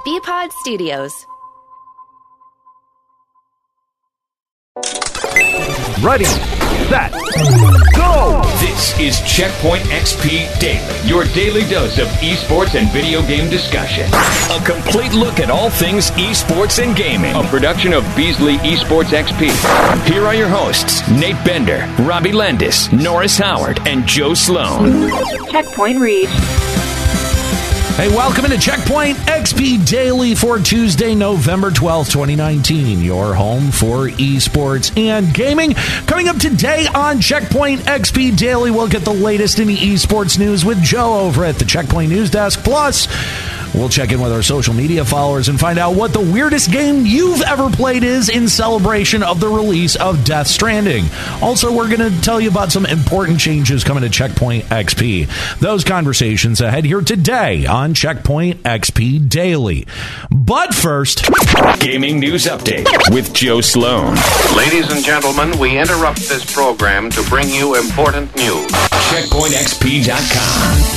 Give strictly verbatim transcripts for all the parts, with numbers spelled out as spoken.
B-Pod Studios. Ready, set, go! This is Checkpoint X P Daily, your daily dose of esports and video game discussion. A complete look at all things esports and gaming. A production of Beasley Esports X P. Here are your hosts, Nate Bender, Robbie Landis, Norris Howard, and Joe Sloan. Checkpoint reached. Hey, welcome into Checkpoint X P Daily for Tuesday, November twelfth, twenty nineteen. Your home for esports and gaming. Coming up today on Checkpoint X P Daily, we'll get the latest in the esports news with Joe over at the Checkpoint News Desk. Plus, we'll check in with our social media followers and find out what the weirdest game you've ever played is in celebration of the release of Death Stranding. Also, we're going to tell you about some important changes coming to Checkpoint X P. Those conversations ahead here today on Checkpoint X P Daily. But first, Gaming News Update with Joe Sloan. Ladies and gentlemen, we interrupt this program to bring you important news. Checkpoint X P dot com.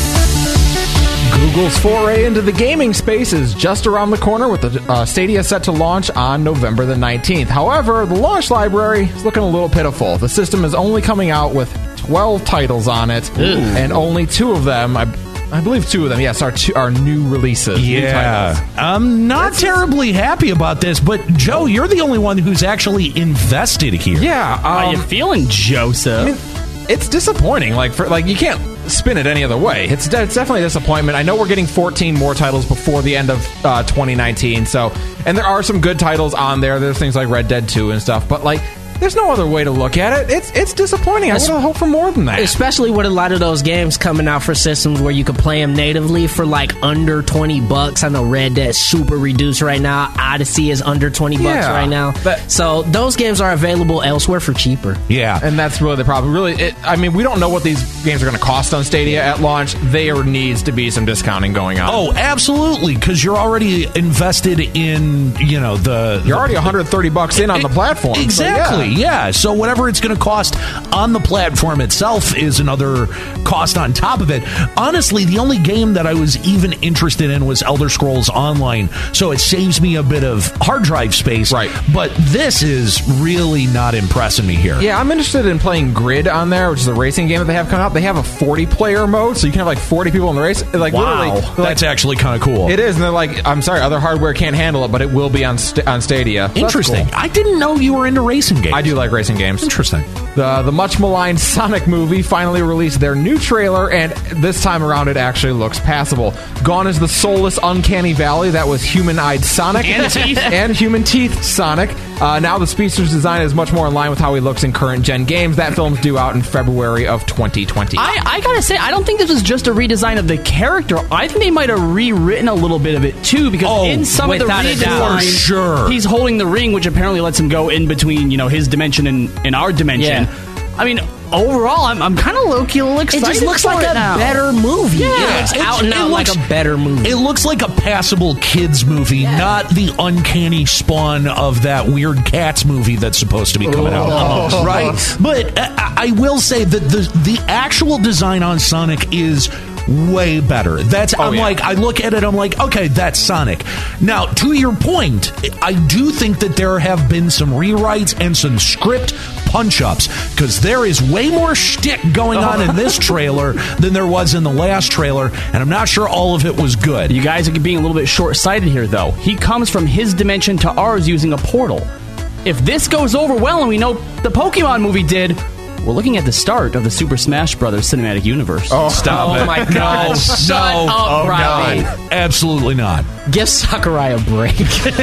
Google's foray into the gaming space is just around the corner with the uh, Stadia set to launch on November the nineteenth. However, the launch library is looking a little pitiful. The system is only coming out with twelve titles on it, Ooh. and only two of them, I, I believe two of them, yes, are, two, are new releases. Yeah. New I'm not That's terribly happy about this, but Joe, you're the only one who's actually invested here. Yeah. Um, How you feeling, Joseph? I mean, it's disappointing. Like, for, like you can't spin it any other way. It's, de- it's definitely a disappointment. I know we're getting fourteen more titles before the end of uh, twenty nineteen, so, and there are some good titles on there. There's things like Red Dead two and stuff, but like, there's no other way to look at it. It's it's disappointing. I would have hoped for more than that. Especially with a lot of those games coming out for systems where you can play them natively for like under twenty bucks. I know Red Dead's super reduced right now. Odyssey is under twenty bucks Yeah, right now. but- so those games are available elsewhere for cheaper. Yeah. And that's really the problem. Really, it, I mean, we don't know what these games are going to cost on Stadia at launch. There needs to be some discounting going on. Oh, absolutely, because you're already invested in, you know, the... You're already one hundred thirty bucks in on the platform. so Exactly, yeah. yeah. So whatever it's going to cost on the platform itself is another cost on top of it. Honestly, the only game that I was even interested in was Elder Scrolls Online, so it saves me a bit of hard drive space. Right. But this is really not impressing me here. Yeah, I'm interested in playing Grid on there, which is a racing game that they have coming out. They have a forty-player mode, so you can have like forty people in the race. Like, Wow, literally, that's like, actually kind of cool. It is, and they're like, I'm sorry, other hardware can't handle it, but it will be on st- on Stadia. So that's Interesting. cool. I didn't know you were into racing games. I do like racing games. Interesting. The the much maligned Sonic movie finally released their new trailer, and this time around it actually looks passable. Gone is the soulless uncanny valley that was human-eyed Sonic And teeth. and human teeth Sonic. Uh, now the speedster's design is much more in line with how he looks in current gen games. That film's due out in February of twenty twenty. I, I gotta say, I don't think this was just a redesign of the character. I think they might have rewritten a little bit of it too, because Oh, in some of the without a doubt. redesign, For sure. he's holding the ring, which apparently lets him go in between, you know, his dimension and, and our dimension. Yeah. I mean, overall, I'm, I'm kind of low-key a little It excited just looks for like it a now. better movie. Yeah. It looks It's- out and it out like looks- a better movie. It looks like a passable kids movie, not the uncanny spawn of that weird Cats movie that's supposed to be coming out, right? But uh, I will say that the the actual design on Sonic is way better. That's I'm yeah. like I look at it, I'm like, okay, that's Sonic. Now, to your point, I do think that there have been some rewrites and some script punch-ups, because there is way more shtick going on in this trailer than there was in the last trailer, and I'm not sure all of it was good. You guys are being a little bit short-sighted here, though. He comes from his dimension to ours using a portal. If this goes over well, and we know the Pokemon movie did, we're looking at the start of the Super Smash Brothers cinematic universe. Oh, Stop oh it. my God. No, Shut no, up, oh, Robbie. God. Absolutely not. Give Sakurai a break.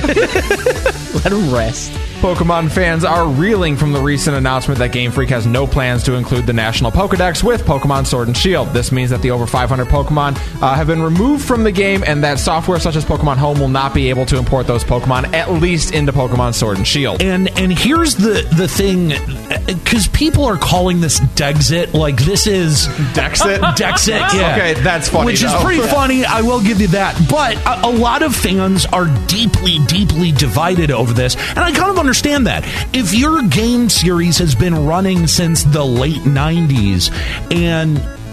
Let him rest. Pokemon fans are reeling from the recent announcement that Game Freak has no plans to include the National Pokedex with Pokemon Sword and Shield. This means that the over five hundred Pokemon uh, have been removed from the game, and that software such as Pokemon Home will not be able to import those Pokemon, at least into Pokemon Sword and Shield. And and here's the the thing, because people are calling this Dexit, like this is Dexit? Dexit, yeah. Okay, that's funny, Which though. is pretty funny. I will give you that. But a, a lot of fans are deeply, deeply divided over this, and I kind of understand that. If your game series has been running since the late nineties and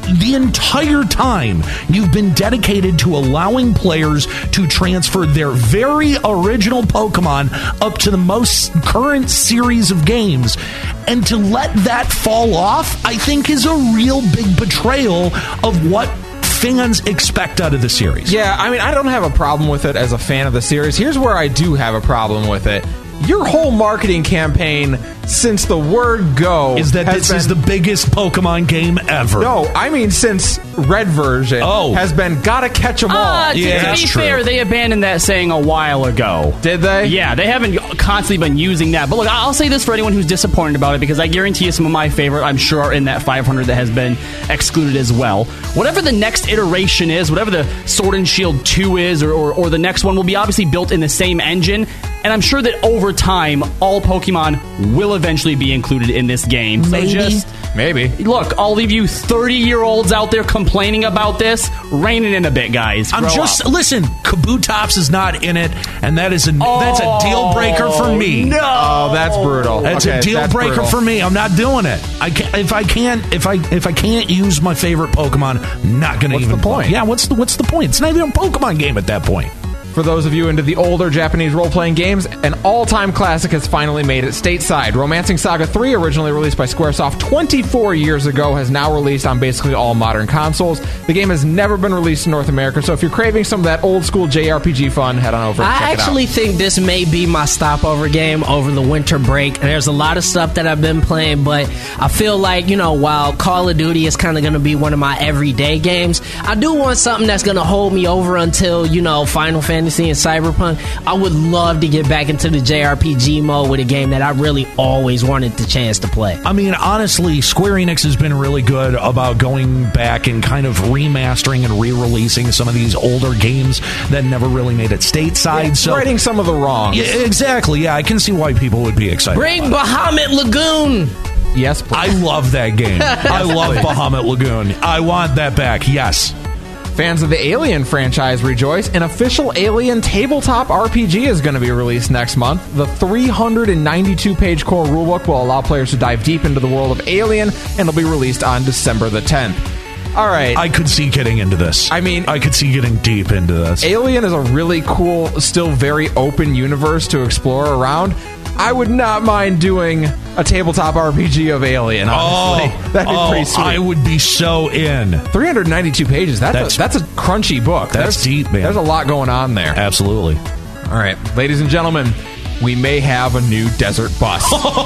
the entire time you've been dedicated to allowing players to transfer their very original Pokemon up to the most current series of games. And to let that fall off, I think, is a real big betrayal of what fans expect out of the series. Yeah, I mean, I don't have a problem with it as a fan of the series. Here's where I do have a problem with it. Your whole marketing campaign since the word go is that this been, is the biggest Pokemon game ever. No, I mean since Red version oh. has been gotta catch them all. Uh, to, yeah, to be true. fair, they abandoned that saying a while ago. Did they? Yeah, they haven't constantly been using that. But look, I'll say this for anyone who's disappointed about it, because I guarantee you some of my favorite, I'm sure, are in that five hundred that has been excluded as well. Whatever the next iteration is, whatever the Sword and Shield two is, or, or, or the next one, will be obviously built in the same engine. And I'm sure that over time, all Pokemon will eventually be included in this game. So Maybe. just... Maybe. Look, all of you thirty-year-olds out there complaining about this, rein it in a bit, guys. I'm Grow just up. listen. Kabutops is not in it, and that is a Oh, that's a deal breaker for me. No, Oh, that's brutal. That's Okay, a deal that's breaker brutal. for me. I'm not doing it. I can't, if I can't if I if I can't use my favorite Pokemon, I'm not going to What's even the point? play. Yeah, what's the what's the point? It's not even a Pokemon game at that point. For those of you into the older Japanese role-playing games, an all-time classic has finally made it stateside. Romancing Saga three, originally released by Squaresoft twenty-four years ago, has now released on basically all modern consoles. The game has never been released in North America, so if you're craving some of that old-school J R P G fun, head on over and I check actually it out. think this may be my stopover game over the winter break. And there's a lot of stuff that I've been playing, but I feel like, you know, while Call of Duty is kind of going to be one of my everyday games, I do want something that's going to hold me over until, you know, Final Fantasy and Cyberpunk. I would love to get back into the J R P G mode with a game that I really always wanted the chance to play. I mean, honestly, Square Enix has been really good about going back and kind of remastering and re-releasing some of these older games that never really made it stateside. Yeah, so righting some of the wrongs. Yeah, exactly. Yeah, I can see why people would be excited. Bring about it. Bahamut Lagoon! Yes, please. I love that game. I love Bahamut Lagoon. I want that back. Yes. Fans of the Alien franchise rejoice. An official Alien tabletop R P G is going to be released next month. The three hundred ninety-two page core rulebook will allow players to dive deep into the world of Alien, and it'll be released on December the tenth. All right. I could see getting into this. I mean- I could see getting deep into this. Alien is a really cool, still very open universe to explore around. I would not mind doing a tabletop R P G of Alien, honestly. Oh, That'd be oh, pretty sweet. I would be so in. three hundred ninety-two pages. That's, That's- a, that's a crunchy book. That's There's- deep, man. There's a lot going on there. Absolutely. All right, ladies and gentlemen, we may have a new desert bus.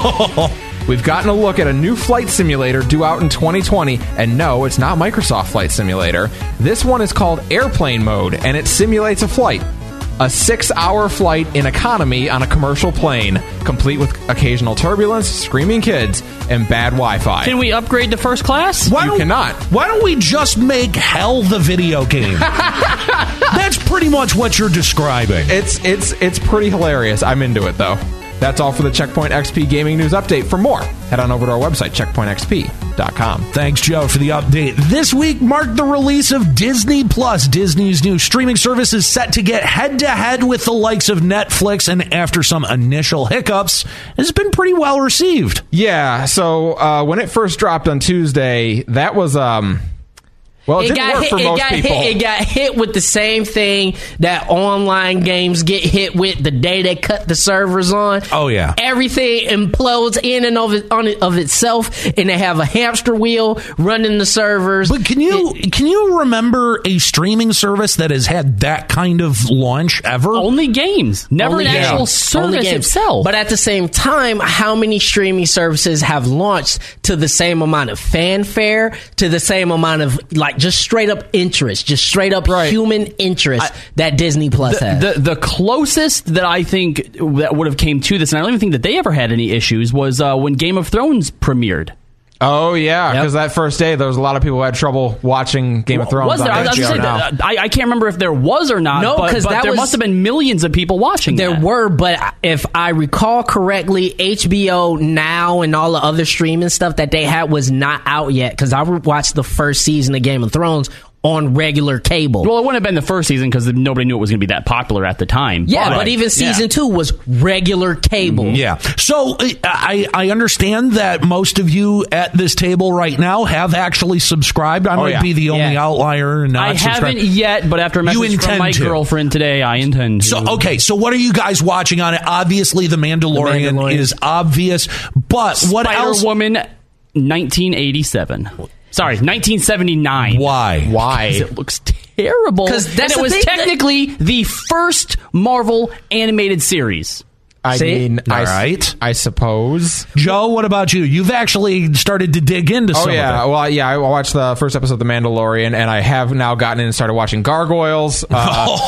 We've gotten a look at a new flight simulator due out in twenty twenty, and no, it's not Microsoft Flight Simulator. This one is called Airplane Mode, and it simulates a flight. A six-hour flight in economy on a commercial plane, complete with occasional turbulence, screaming kids, and bad Wi-Fi. Can we upgrade to first class? Why You don't- cannot. Why don't we just make Hell the video game? That's pretty much what you're describing. It's it's it's pretty hilarious. I'm into it though. That's all for the Checkpoint X P Gaming News Update. For more, head on over to our website, checkpoint x p dot com. Thanks, Joe, for the update. This week marked the release of Disney Plus. Disney's new streaming service is set to get head-to-head with the likes of Netflix, and after some initial hiccups, it's been pretty well received. Yeah, so uh, when it first dropped on Tuesday, that was um well, it, It didn't got work hit. for It most got people. hit. It got hit with the same thing that online games get hit with the day they cut the servers on. Oh, yeah. Everything implodes in and of it, on it, of itself, and they have a hamster wheel running the servers. But can you can you remember a streaming service that has had that kind of launch ever? Only games, never Only an games. actual Only service games. itself. But at the same time, how many streaming services have launched to the same amount of fanfare, to the same amount of like just straight up interest, just straight up Right. human interest I- that Disney Plus has? the, the the closest that I think that would have came to this, and I don't even think that they ever had any issues, was uh, when Game of Thrones premiered. Oh yeah, Yep. because that first day there was a lot of people who had trouble watching Game of Thrones. Was there? on I, was H B O gonna say, now. that, uh, I, I can't remember if there was or not. No, but, 'cause but that there was- must have been millions of people watching. There that. were, but if I recall correctly, H B O Now and all the other streaming stuff that they had was not out yet, because I watched the first season of Game of Thrones on regular cable. Well, it wouldn't have been the first season because nobody knew it was going to be that popular at the time. Yeah, but, but even season yeah. two was regular cable. Yeah. So uh, I, I understand that most of you at this table right now have actually subscribed. I Oh, might yeah. be the only Yeah. outlier not I subscribed. haven't yet, but after a You message from intend my to. girlfriend today, I intend to. So okay, so what are you guys watching on it? Obviously, The Mandalorian, The Mandalorian. is obvious, but what else? Spider-Woman nineteen eighty-seven. Sorry, nineteen seventy-nine. Why? Why? Because it looks terrible. 'Cause that's and it the was thing that- technically the first Marvel animated series. I See? mean, All I, s- right. I suppose. Joe, what about you? You've actually started to dig into Oh some yeah, of it. well yeah. I watched the first episode of The Mandalorian, and I have now gotten in and started watching Gargoyles. Uh,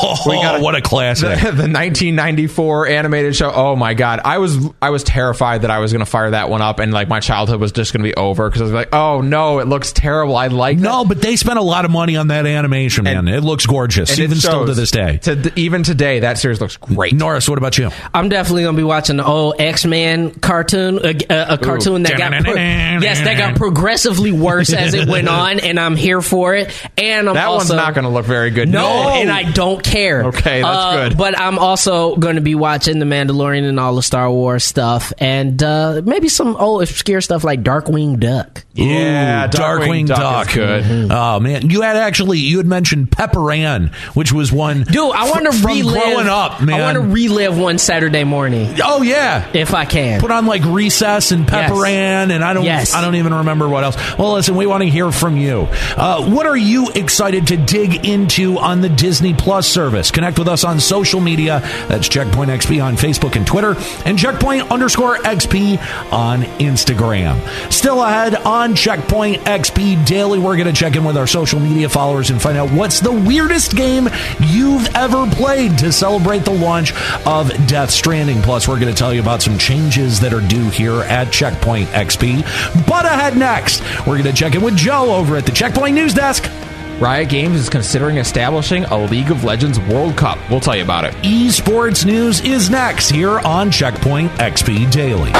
Oh, what a classic. The, the nineteen ninety-four animated show. Oh my god, I was I was terrified that I was going to fire that one up, and like my childhood was just going to be over because I was like, oh no, it looks terrible. I like No, but they spent a lot of money on that animation, man. And- it looks gorgeous, and it even still to shows. this day. To, even today, that series looks great. Norris, what about you? I'm definitely gonna be watching the old X-Men cartoon, a, a, a cartoon that got pro- yes, that got progressively worse as it went on, and I'm here for it. And I'm That also, one's not going to look very good. No, and I don't care. Okay, that's Uh, good. But I'm also going to be watching The Mandalorian and all the Star Wars stuff, and uh, maybe some old obscure stuff like Darkwing Duck. Yeah, Ooh, Darkwing Duck is good. Mm-hmm. Oh man, you had actually you had mentioned Pepper Ann, which was one. Dude, I want to from relive. growing up, man. I want to relive one Saturday morning Oh yeah. if I can. Put on like Recess and Pepper Yes. Ann, and I don't, Yes. I don't even remember what else. Well, listen, we want to hear from you. Uh, what are you excited to dig into on the Disney Plus service? Connect with us on social media. That's Checkpoint X P on Facebook and Twitter, and Checkpoint underscore X P on Instagram. Still ahead on Checkpoint X P Daily, we're going to check in with our social media followers and find out what's the weirdest game you've ever played to celebrate the launch of Death Stranding. Plus, we're going to tell you about some changes that are due here at Checkpoint X P. But ahead next, we're going to check in with Joe over at the Checkpoint News Desk. Riot Games is considering establishing a League of Legends World Cup. We'll tell you about it. Esports news is next here on Checkpoint X P Daily.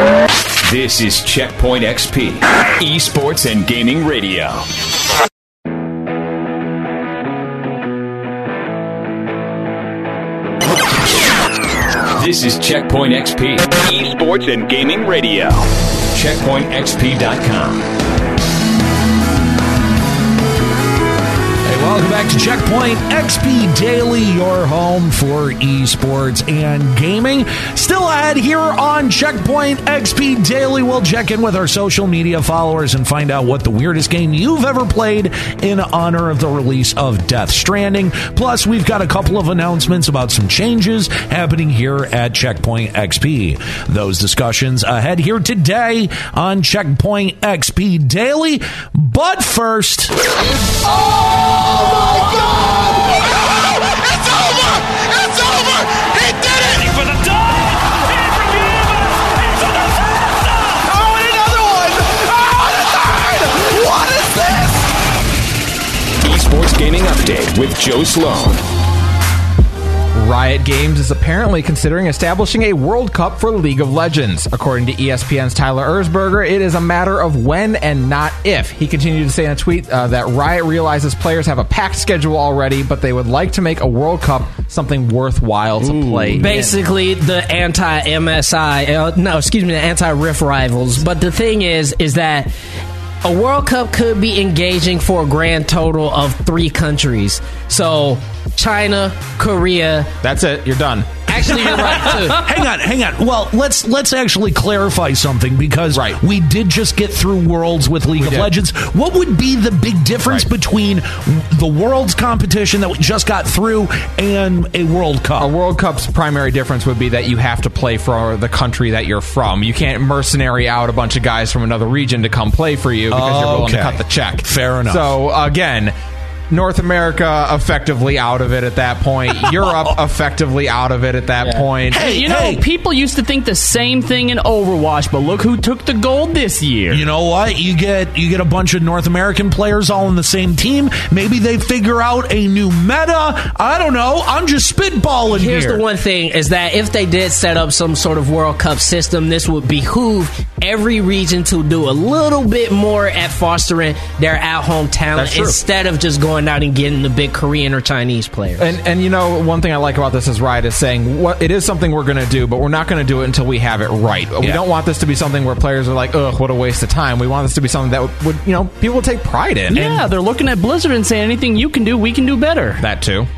This is Checkpoint X P, Esports and Gaming Radio. This is Checkpoint X P, Esports and Gaming Radio. checkpoint x p dot com. Hey, welcome back to Checkpoint X P Daily, your home for esports and gaming. Still ahead here on Checkpoint X P Daily, we'll check in with our social media followers and find out what the weirdest game you've ever played in honor of the release of Death Stranding. Plus, we've got a couple of announcements about some changes happening here at Checkpoint X P. Those discussions ahead here today on Checkpoint X P Daily. But first... Esports Gaming Update with Joe Sloan. Riot Games is apparently considering establishing a World Cup for League of Legends. According to E S P N's Tyler Erzberger, it is a matter of when and not if. He continued to say in a tweet uh, that Riot realizes players have a packed schedule already, but they would like to make a World Cup something worthwhile to play. Basically, the anti-M S I, uh, no, excuse me, the anti-Rift rivals. But the thing is, is that a World Cup could be engaging for a grand total of three countries. So, China, Korea. That's it. You're done. Actually, you're right, too. hang on, hang on. Well, let's let's actually clarify something because Right. we did just get through Worlds with League of did. Legends. What would be the big difference Right. between the Worlds competition that we just got through and a World Cup? A World Cup's primary difference would be that you have to play for the country that you're from. You can't mercenary out a bunch of guys from another region to come play for you because you're willing to Okay. cut the check. Fair enough. So, again, North America effectively out of it at that point. Europe effectively out of it at that point. Hey, You know, hey. people used to think the same thing in Overwatch, but look who took the gold this year. You know what? You get you get a bunch of North American players all in the same team. Maybe they figure out a new meta. I don't know. I'm just spitballing Here's here. the one thing, is that if they did set up some sort of World Cup system, this would behoove every region to do a little bit more at fostering their at-home talent That's true. instead of just going going out and getting the big Korean or Chinese players. And and you know, one thing I like about this is Riot is saying what it is something we're going to do, but we're not going to do it until we have it right. We Yeah. don't want this to be something where players are like, ugh, what a waste of time. We want this to be something that would, would you know, people would take pride in. Yeah, And they're looking at Blizzard and saying anything you can do, we can do better. that too.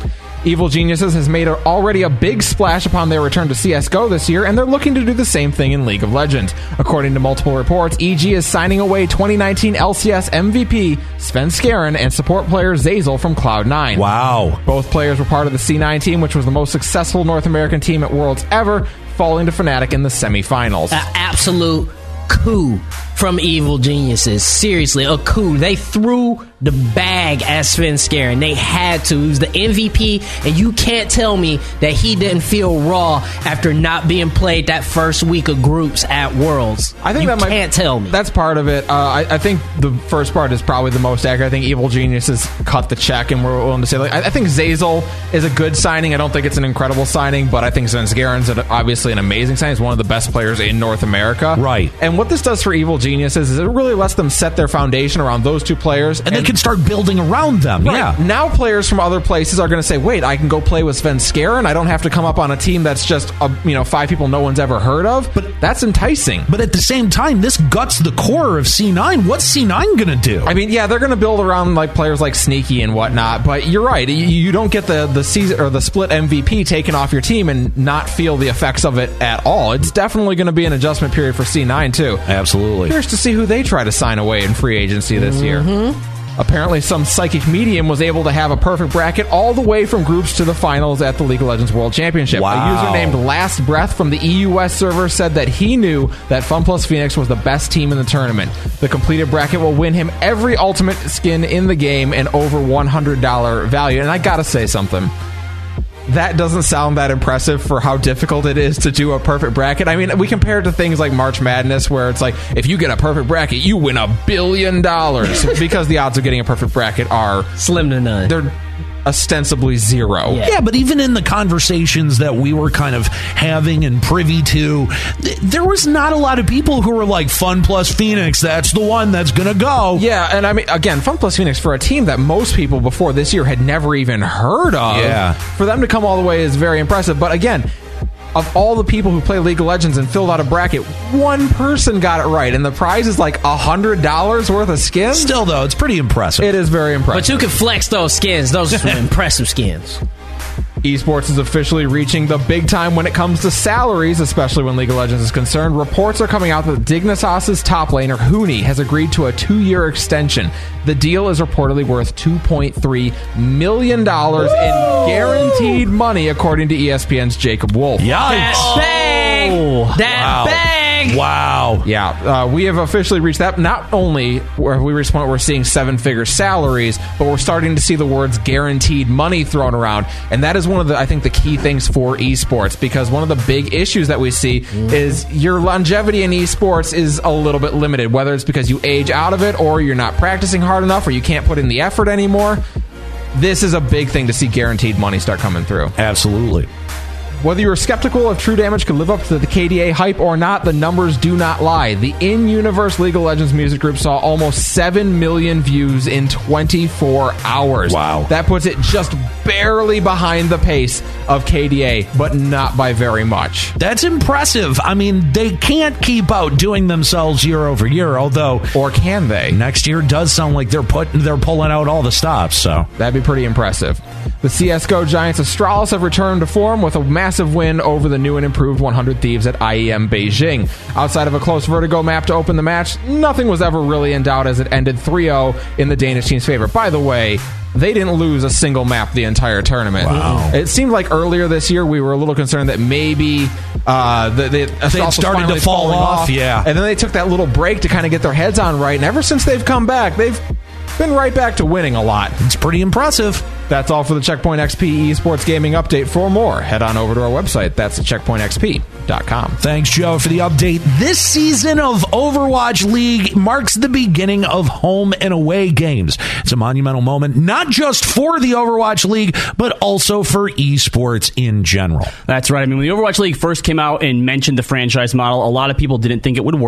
Evil Geniuses has made a, already a big splash upon their return to C S G O this year, and they're looking to do the same thing in League of Legends. According to multiple reports, E G is signing away twenty nineteen L C S M V P Sven Skaren and support player Zazel from Cloud nine. Wow. Both players were part of the C nine team, which was the most successful North American team at Worlds ever, falling to Fnatic in the semifinals. An absolute coup from Evil Geniuses. Seriously, a coup. They threw the bag at Sven Skaren. They had to. He was the M V P, and you can't tell me that he didn't feel raw after not being played that first week of groups at Worlds. I think you that might, can't tell me. That's part of it. Uh, I, I think the first part is probably the most accurate. I think Evil Geniuses cut the check, and we're willing to say, like, I, I think Zazel is a good signing. I don't think it's an incredible signing, but I think Sven Skaren's an, obviously an amazing signing. He's one of the best players in North America. Right. And what this does for Evil Geniuses is it really lets them set their foundation around those two players. And, they can start building around them. Right. Yeah. Now players from other places are going to say, wait, I can go play with Sven Skaren. I don't have to come up on a team that's just, a, you know, five people no one's ever heard of. But that's enticing. But at the same time, this guts the core of C nine. What's C nine going to do? I mean, yeah, they're going to build around like players like Sneaky and whatnot, but you're right. You, you don't get the the season or the split M V P taken off your team and not feel the effects of it at all. It's definitely going to be an adjustment period for C nine too. Absolutely. Curious to see who they try to sign away in free agency this Mm-hmm. year. Apparently, some psychic medium was able to have a perfect bracket all the way from groups to the finals at the League of Legends World Championship. Wow. A user named Last Breath from the E U S server said that he knew that FunPlus Phoenix was the best team in the tournament. The completed bracket will win him every ultimate skin in the game and over one hundred dollars value. And I gotta say something. That doesn't sound that impressive for how difficult it is to do a perfect bracket. I mean, we compare it to things like March Madness, where it's like, if you get a perfect bracket, you win a billion dollars. Because the odds of getting a perfect bracket are Slim to none. they're ostensibly zero. Yeah. Yeah, but even in the conversations that we were kind of having and privy to, th- there was not a lot of people who were like, Fun plus Phoenix, that's the one that's going to go. Yeah, and I mean, again, FunPlus Phoenix, for a team that most people before this year had never even heard of, Yeah. for them to come all the way is very impressive. But again, of all the people who play League of Legends and filled out a bracket, one person got it right, and the prize is like one hundred dollars worth of skins? Still, though, it's pretty impressive. It is very impressive. But you can flex those skins. Those are some impressive skins. Esports is officially reaching the big time when it comes to salaries, especially when League of Legends is concerned. Reports are coming out that Dignitas's top laner, Huni, has agreed to a two-year extension. The deal is reportedly worth two point three million dollars in guaranteed money, according to E S P N's Jacob Wolf. Yikes. That bang! That Wow. bang! Wow. Yeah, uh, we have officially reached that. Not only where we reached the point where we're seeing seven-figure salaries, but we're starting to see the words guaranteed money thrown around. And that is one of the, I think, the key things for esports, because one of the big issues that we see mm-hmm. is your longevity in esports is a little bit limited, whether it's because you age out of it or you're not practicing hard enough or you can't put in the effort anymore. This is a big thing to see guaranteed money start coming through. Absolutely. Whether you're skeptical if True Damage could live up to the K D A hype or not, the numbers do not lie. The in-universe League of Legends music group saw almost seven million views in twenty-four hours. Wow. That puts it just barely behind the pace of K D A, but not by very much. That's impressive. I mean, they can't keep outdoing themselves year over year, although... Or can they? Next year does sound like they're put, they're pulling out all the stops, so... That'd be pretty impressive. The C S G O giants Astralis have returned to form with a massive win over the new and improved one hundred Thieves at I E M Beijing. Outside of a close Vertigo map to open the match, nothing was ever really in doubt as it ended three oh in the Danish team's favor. By the way, they didn't lose a single map the entire tournament. Wow. It seemed like earlier this year we were a little concerned that maybe uh, the, the they had started to fall off, off, yeah. And then they took that little break to kind of get their heads on right, and ever since they've come back, they've been right back to winning a lot. It's pretty impressive. That's all for the Checkpoint X P Esports Gaming Update. For more, head on over to our website. That's checkpoint x p dot com. Thanks, Joe, for the update. This season of Overwatch League marks the beginning of home and away games. It's a monumental moment, not just for the Overwatch League, but also for esports in general. That's right. I mean, when the Overwatch League first came out and mentioned the franchise model, a lot of people didn't think it would work.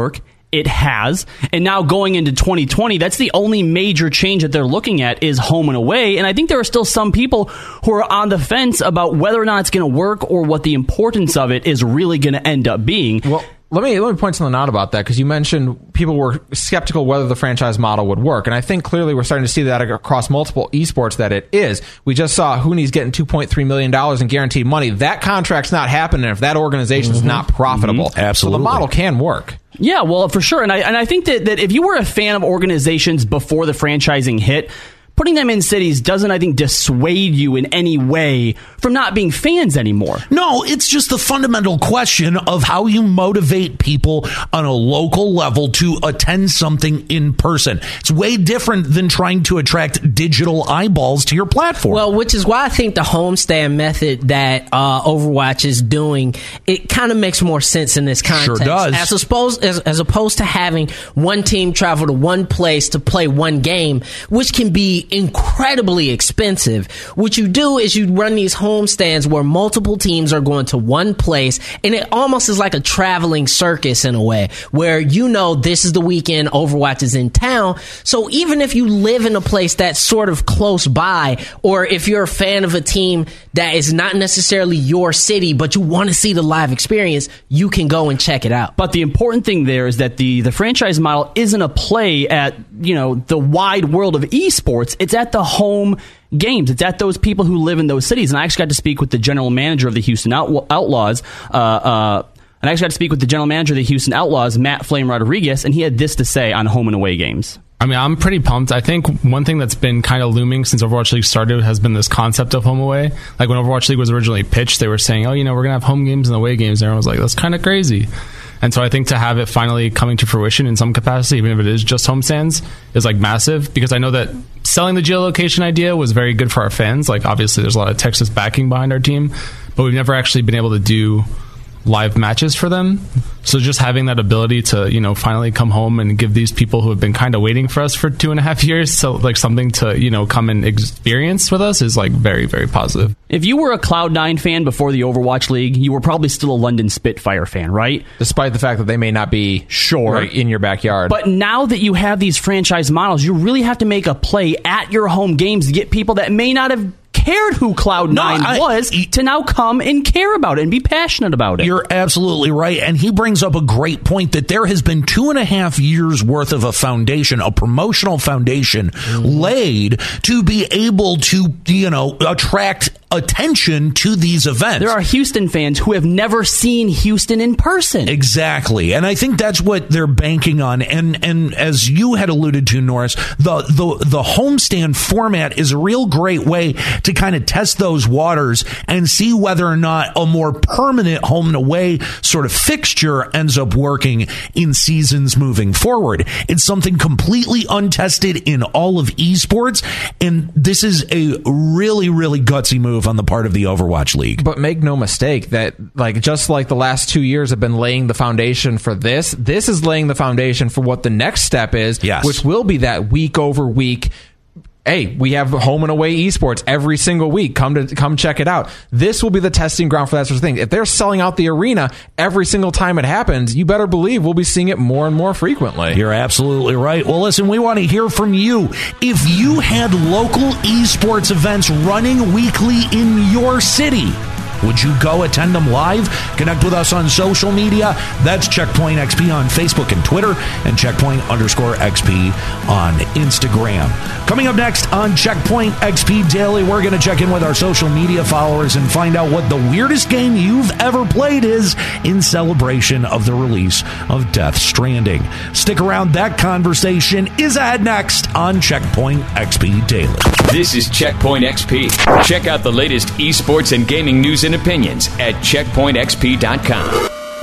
It has. And now going into twenty twenty, that's the only major change that they're looking at is home and away. And I think there are still some people who are on the fence about whether or not it's going to work or what the importance of it is really going to end up being. Well, let me let me point something out about that, because you mentioned people were skeptical whether the franchise model would work, and I think clearly we're starting to see that across multiple esports that it is. We just saw Hoonies getting two point three million dollars in guaranteed money. That contract's not happening if that organization is mm-hmm. not profitable. Mm-hmm. Absolutely. So the model can work. Yeah, well, for sure. And I and I think that, that if you were a fan of organizations before the franchising hit, putting them in cities doesn't, I think, dissuade you in any way from not being fans anymore. No, it's just the fundamental question of how you motivate people on a local level to attend something in person. It's way different than trying to attract digital eyeballs to your platform. Well, which is why I think the homestand method that uh, Overwatch is doing, it kind of makes more sense in this context. Sure does. As opposed, as, as opposed to having one team travel to one place to play one game, which can be incredibly expensive. What you do is you run these home stands where multiple teams are going to one place, and it almost is like a traveling circus in a way, where you know this is the weekend Overwatch is in town. So even if you live in a place that's sort of close by, or if you're a fan of a team that is not necessarily your city, but you want to see the live experience, you can go and check it out. But the important thing there is that the, the franchise model isn't a play at, you know, the wide world of esports. It's at the home games. It's at those people who live in those cities. And I actually got to speak with the general manager of the Houston Out- Outlaws. Uh, uh, and I actually got to speak with the general manager of the Houston Outlaws, Matt Flame Rodriguez, and he had this to say on home and away games. I mean, I'm pretty pumped. I think one thing that's been kind of looming since Overwatch League started has been this concept of home away. Like when Overwatch League was originally pitched, they were saying, oh, you know, we're going to have home games and away games. And everyone was like, that's kind of crazy. And so I think to have it finally coming to fruition in some capacity, even if it is just homestands, is like massive, because I know that selling the geolocation idea was very good for our fans. Like obviously there's a lot of Texas backing behind our team, but we've never actually been able to do live matches for them. So just having that ability to, you know, finally come home and give these people who have been kind of waiting for us for two and a half years, so like something to, you know, come and experience with us is like very, very positive. If you were a Cloud nine fan before the Overwatch League, you were probably still a London Spitfire fan, right? Despite the fact that they may not be sure right in your backyard. But now that you have these franchise models, you really have to make a play at your home games to get people that may not have cared who Cloud nine no, I, was to now come and care about it and be passionate about it. You're absolutely right. And he brings up a great point that there has been two and a half years worth of a foundation, a promotional foundation mm. laid to be able to, you know, attract attention to these events. There are Houston fans who have never seen Houston in person. Exactly. And I think that's what they're banking on. And and as you had alluded to, Norris, the the, the homestand format is a real great way to kind of test those waters and see whether or not a more permanent home and away sort of fixture ends up working in seasons moving forward. It's something completely untested in all of esports, and this is a really, really gutsy move on the part of the Overwatch League. But make no mistake that, like, just like the last two years have been laying the foundation for this, this is laying the foundation for what the next step is, yes. which will be that week over week. Hey, we have home and away esports every single week. Come to come check it out. This will be the testing ground for that sort of thing. If they're selling out the arena every single time it happens, you better believe we'll be seeing it more and more frequently. You're absolutely right. Well, listen, we want to hear from you. If you had local esports events running weekly in your city, would you go attend them live? Connect with us on social media. That's Checkpoint X P on Facebook and Twitter, and Checkpoint underscore X P on Instagram. Coming up next on Checkpoint X P Daily, we're going to check in with our social media followers and find out what the weirdest game you've ever played is in celebration of the release of Death Stranding. Stick around. That conversation is ahead next on Checkpoint X P Daily. This is Checkpoint X P. Check out the latest esports and gaming news and opinions at checkpoint x p dot com.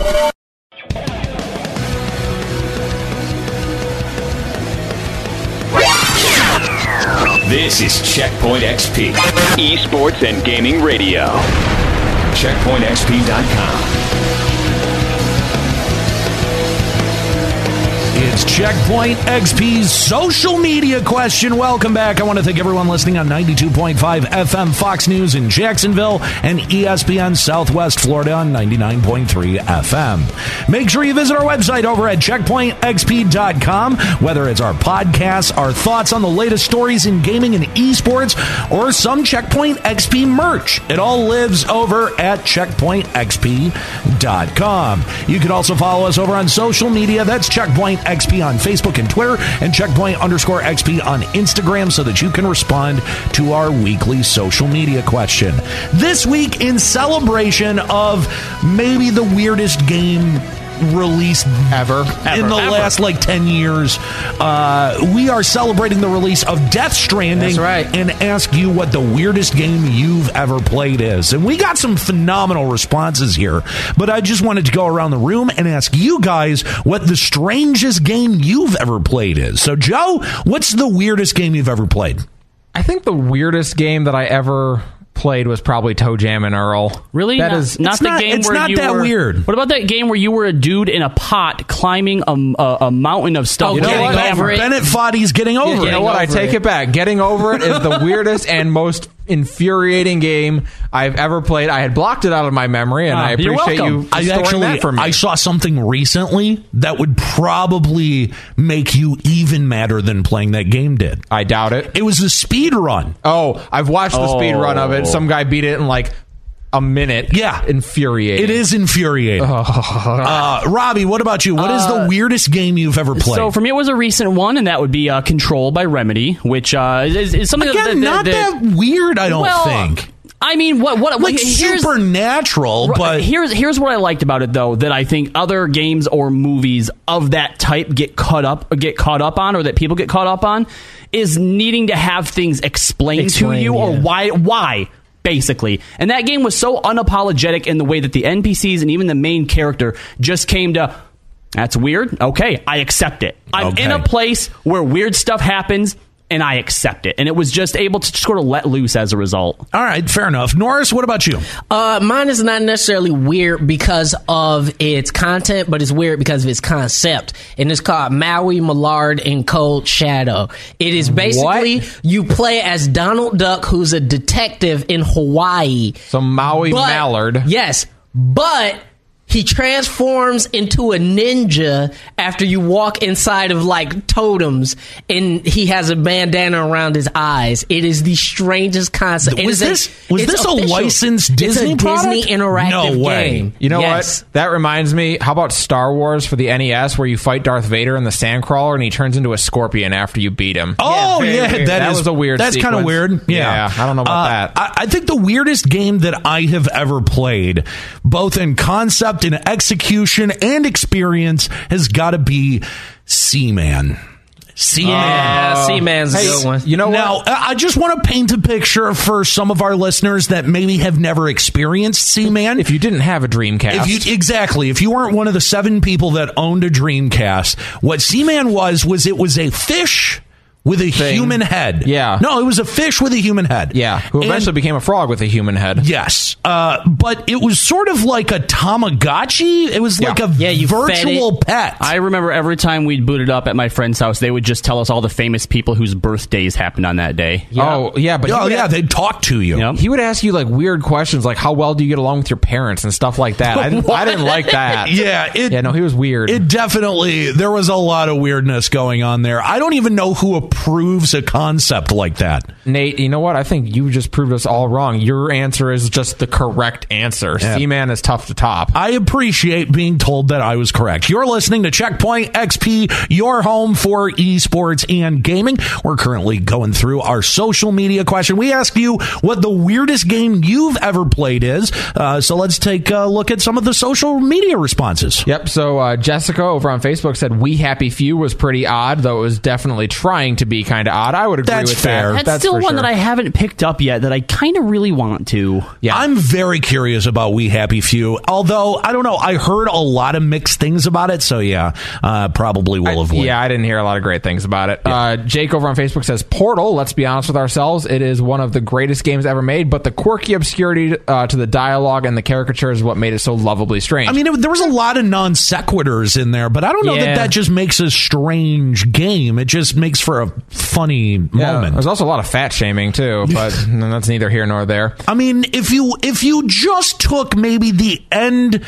This is Checkpoint X P, esports and gaming radio. checkpoint x p dot com. It's Checkpoint X P's social media question. Welcome back. I want to thank everyone listening on ninety-two point five F M Fox News in Jacksonville and E S P N Southwest Florida on ninety-nine point three F M. Make sure you visit our website over at checkpoint x p dot com, whether it's our podcasts, our thoughts on the latest stories in gaming and esports, or some Checkpoint X P merch. It all lives over at checkpoint x p dot com. You can also follow us over on social media. That's Checkpoint X P on Facebook and Twitter, and Checkpoint underscore X P on Instagram, so that you can respond to our weekly social media question. This week, in celebration of maybe the weirdest game released ever, in ever, the ever. last like ten years, uh, we are celebrating the release of Death Stranding. That's right. And ask you what the weirdest game you've ever played is. And we got some phenomenal responses here, but I just wanted to go around the room and ask you guys what the strangest game you've ever played is. So Joe, what's the weirdest game you've ever played? I think the weirdest game that I ever played was probably Toe Jam and Earl. Really? That not, is not it's the not- game it's where not you that were, weird. What about that game where you were a dude in a pot climbing a, a, a mountain of stuff? Oh, with Getting a over hammer? it. Bennett Foddy's Getting Over You It. know what? I over take it. it back. Getting Over It is the weirdest and most infuriating game I've ever played. I had blocked it out of my memory, and Ah, I you're appreciate welcome. you I storing actually that for me. I saw something recently that would probably make you even madder than playing that game did. I doubt it. It was a speed run. Oh, I've watched the speed run of it. Some guy beat it in like a minute. Yeah. Infuriating. It is infuriating. Uh, Robbie, what about you? What is the weirdest game you've ever played? So for me, it was a recent one, and that would be uh, Control by Remedy, which uh, is, is something Again, that, not that, that weird, I don't well, think. I mean, what what Like here's, supernatural, but here's here's what I liked about it though, that I think other games or movies of that type get caught up get caught up on, or that people get caught up on, is needing to have things explained Explain, to you, or yeah. why why. Basically. And that game was so unapologetic in the way that the N P Cs and even the main character just came to, that's weird. Okay, I accept it. I'm Okay. in a place where weird stuff happens, and I accept it. And it was just able to sort of let loose as a result. all right, fair enough. Norris, what about you? Uh, mine is not necessarily weird because of its content, but it's weird because of its concept. And it's called Maui, Millard, and Cold Shadow. It is basically you play as Donald Duck, who's a detective in Hawaii. So Maui But- Mallard. Yes, but he transforms into a ninja after you walk inside of like totems, and he has a bandana around his eyes. It is the strangest concept. It Was is a- this was it's this a official. licensed Disney It's a product? Disney interactive No way. game. You know Yes. what? That reminds me. How about Star Wars for the N E S, where you fight Darth Vader in the Sandcrawler, and he turns into a scorpion after you beat him? Oh very yeah, weird. that That is was a weird That's kind of sequence. weird. Yeah. Yeah, I don't know about Uh, that. I, I think the weirdest game that I have ever played, both in concept and execution and experience, has got to be Seaman. Seaman. Yeah, Seaman's a Hey, good one. you know now, what? I I just want to paint a picture for some of our listeners that maybe have never experienced Seaman. If you didn't have a Dreamcast, If you exactly, if you weren't one of the seven people that owned a Dreamcast, what Seaman was was it was a fish with a Thing. human head. Yeah. no, it was a fish with a human head. yeah, who And- eventually became a frog with a human head. Yes, uh, but it was sort of like a Tamagotchi. It was Yeah. like a Yeah, you fed virtual it. pet. I remember every time we'd boot it up at my friend's house, they would just tell us all the famous people whose birthdays happened on that day. Oh, yeah, but he oh would yeah, ask- they'd talk to you. Yep. he would ask you like weird questions, like how well do you get along with your parents and stuff like that. I didn't, I didn't like that. Yeah, it, yeah, no, he was weird. It definitely, there was a lot of weirdness going on there. I don't even know who approves a concept like that. Nate, you know what? I think you just proved us all wrong. Your answer is just the correct answer. Yeah. Seaman is tough to top. I appreciate being told that I was correct. You're listening to Checkpoint X P, your home for esports and gaming. We're currently going through our social media question. We asked you what the weirdest game you've ever played is. Uh, so let's take a look at some of the social media responses. Yep. So uh, Jessica over on Facebook said, "We Happy Few" was pretty odd, though it was definitely trying to be kind of odd. I would agree That's with fair. that. That's, still for one sure. that I haven't picked up yet that I kind of really want to. Yeah. I'm very curious about We Happy Few, although, I don't know, I heard a lot of mixed things about it, so yeah, uh, probably will I- avoid. yeah, I didn't hear a lot of great things about it. Uh, Jake over on Facebook says, Portal, let's be honest with ourselves, it is one of the greatest games ever made, but the quirky obscurity uh, to the dialogue and the caricatures is what made it so lovably strange. I mean, it, there was a lot of non sequiturs in there, but I don't know Yeah. that that just makes a strange game. It just makes for a funny yeah, moment. there's also a lot of fat shaming, too, but that's neither here nor there. I mean, if you if you just took maybe the end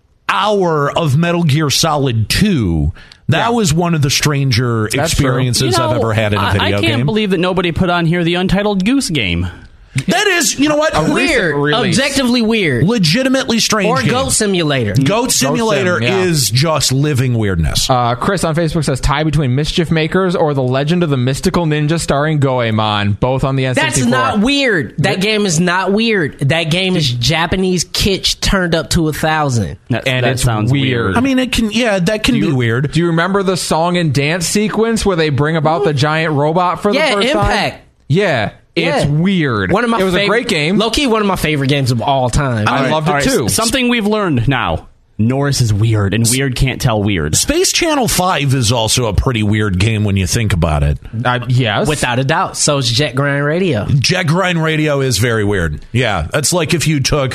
hour of Metal Gear Solid two, that Yeah. was one of the stranger That's true. experiences You know, I've ever had in a I- video I can't game. believe that nobody put on here the Untitled Goose Game. That is, you know what? Weird. release. Objectively weird. Legitimately strange Or game. Goat Simulator. Goat Simulator Sim, yeah. is just living weirdness. Uh, Chris on Facebook says, tie between Mischief Makers or The Legend of the Mystical Ninja starring Goemon, both on the N That's sixty-four. not weird. That game is not weird. That game is Japanese kitsch turned up to a thousand. That, And that it's sounds weird. weird. I mean, it can, yeah, that can be weird. Do you remember the song and dance sequence where they bring about the giant robot for the Yeah, first Impact. time? Yeah, it's Yeah. weird. One of my it was favorite, a great game. Low key, one of my favorite games of all time. I loved it All right, too. Something we've learned now. Norris is weird, and weird can't tell weird. Space Channel five is also a pretty weird game when you think about it. Uh, yes. Without a doubt. So is Jet Grind Radio. Jet Grind Radio is very weird. Yeah, that's like if you took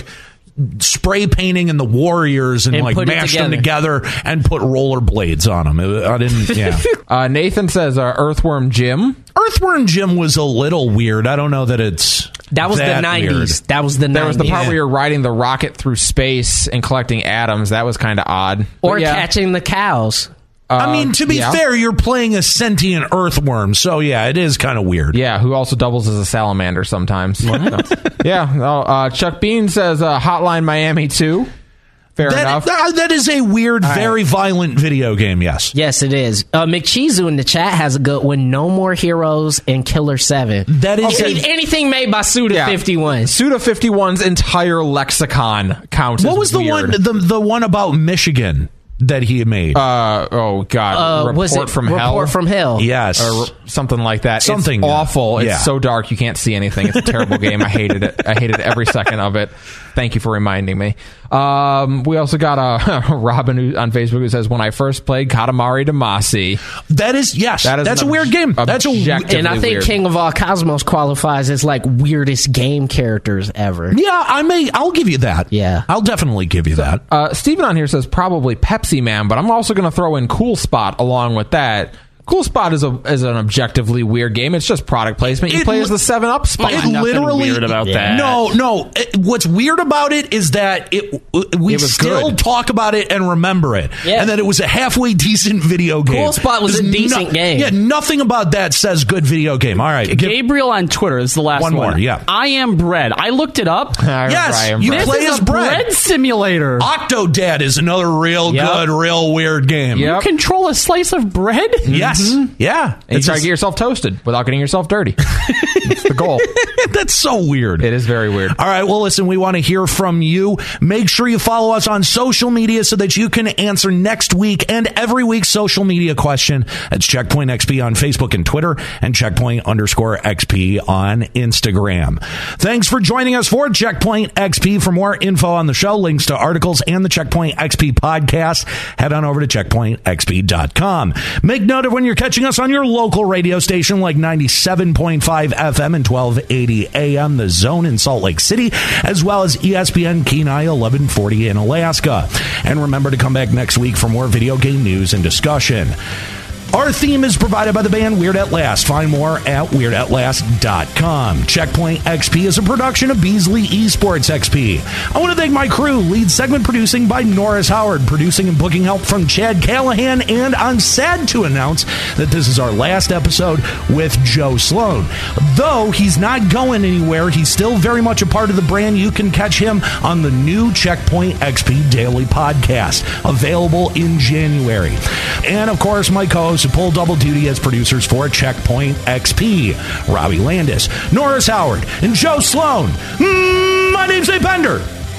spray painting and the Warriors and, And like put it mashed them together. together and put rollerblades on them. It- I didn't. Yeah, Uh, Nathan says, uh, Earthworm Jim. Earthworm Jim was a little weird. I don't know that it's That was that the nineties. weird. That was the There nineties. was the part Yeah. where you're riding the rocket through space and collecting atoms. That was kind of odd. or But yeah, catching the cows. I mean, to be yeah. fair, you're playing a sentient earthworm, so yeah, it is kind of weird. Yeah, who also doubles as a salamander sometimes. So, yeah. Oh, uh, Chuck Bean says uh, Hotline Miami two. Fair That, enough. that- that is a weird, very violent video game. Yes. Yes, it is. Uh, McCheezu in the chat has a good one. No More Heroes and Killer seven. That is Any, a- anything made by Suda Yeah. fifty-one. Suda fifty-one's entire lexicon counts. What as was the weird. one? The the one about Michigan that he made? Uh, oh God! Uh, Report was it from Report Hell? from Hell? yes. or something like that. Something, It's yeah. awful. It's Yeah. so dark you can't see anything. It's a terrible game. I hated it. I hated every second of it. Thank you for reminding me. Um, we also got a Robin who, on Facebook who says, "When I first played Katamari Damacy, that is yes. That is that's a an weird obj- game. That's a objective- And I think weird. King of All Cosmos qualifies as like weirdest game characters ever. yeah. I may. I'll give you that. Yeah. I'll definitely give you that. Uh, Steven on here says probably Pepsi Man, but I'm also going to throw in Cool Spot along with that. Cool Spot is a is an objectively weird game. It's just product placement. You It play li- as the Seven Up Spot. It nothing literally weird about that. No, no. It- what's weird about it is that it we It was still good. talk about it and remember it, Yeah. and that it was a halfway decent video game. Cool Spot was a There's decent game. Yeah, nothing about that says good video game. All right, give- Gabriel on Twitter is the last One one. more, yeah. I am bread. I looked it up. I Yes, remember I am you right. play This is as a bread. bread simulator. Octodad is another real Yep. good, real weird game. Yep. You control a slice of bread? Yes. Yeah. And you It's try to just- get yourself toasted without getting yourself dirty. That's the goal. That's so weird. It is very weird. All right, well, listen, we want to hear from you. Make sure you follow us on social media so that you can answer next week and every week's social media question. That's Checkpoint X P on Facebook and Twitter and Checkpoint underscore X P on Instagram. Thanks for joining us for Checkpoint X P. For more info on the show, links to articles and the Checkpoint X P podcast, head on over to checkpoint x p dot com. Make note of when you're catching us on your local radio station like ninety-seven point five F M and twelve eighty A M, The Zone in Salt Lake City, as well as E S P N Kenai eleven forty in Alaska. And remember to come back next week for more video game news and discussion. Our theme is provided by the band Weird at Last. Find more at weird at last dot com. Checkpoint X P is a production of Beasley Esports X P. I want to thank my crew, lead segment producing by Norris Howard, producing and booking help from Chad Callahan, and I'm sad to announce that this is our last episode with Joe Sloan. Though he's not going anywhere, he's still very much a part of the brand. You can catch him on the new Checkpoint X P Daily Podcast, available in January. And of course, my co-hosts who pull double duty as producers for Checkpoint X P, Robbie Landis, Norris Howard, and Joe Sloan. Mm, my name's Dave Bender.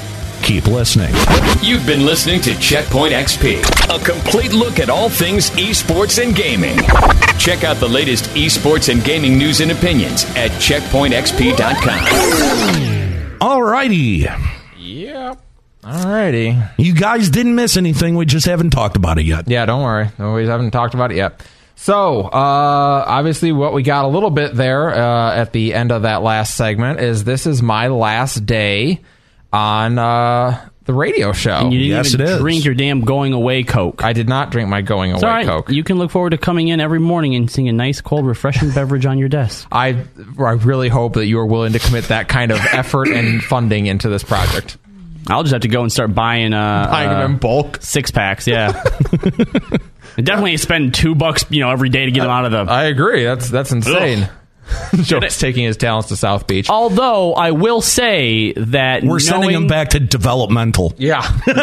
keep listening. You've been listening to Checkpoint X P, a complete look at all things esports and gaming. Check out the latest esports and gaming news and opinions at checkpoint x p dot com. Alrighty. Yep. Alrighty. You guys didn't miss anything. We just haven't talked about it yet. Yeah, don't worry. No, we haven't talked about it yet. So, uh, obviously, what we got a little bit there uh, at the end of that last segment is this is my last day on uh, the radio show. And you didn't Yes, even it is. drink your damn going away Coke. I did not drink my going It's away all right. Coke. You can look forward to coming in every morning and seeing a nice, cold, refreshing beverage on your desk. I, I really hope that you are willing to commit that kind of effort and funding into this project. I'll just have to go and start buying uh, Buying them uh, in bulk. six packs. Yeah, and definitely spend two bucks, you know, every day to get them out of the. I agree. That's that's insane. Joe's taking his talents to South Beach. Although I will say that We're sending knowing- them back to developmental. Yeah.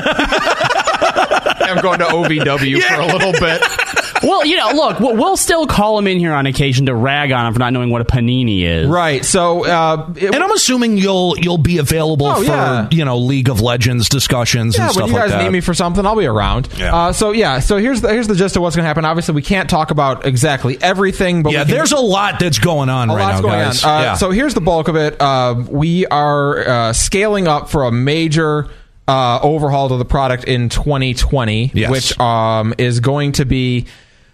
I'm going to O V W for a little bit. Well, you know, look, we'll, we'll still call him in here on occasion to rag on him for not knowing what a panini is. Right. So, uh, it, And I'm assuming you'll you'll be available Oh, for yeah. you know League of Legends discussions yeah, and when stuff you guys like that. need me for something, I'll be around. Yeah. Uh, so yeah. So here's the here's the gist of what's going to happen. Obviously, we can't talk about exactly everything, but yeah, we can, there's a lot that's going on a right lot's now, going guys. on. Uh, yeah. So here's the bulk of it. Uh, we are uh, scaling up for a major uh, overhaul to the product in twenty twenty, Yes. which um, is going to be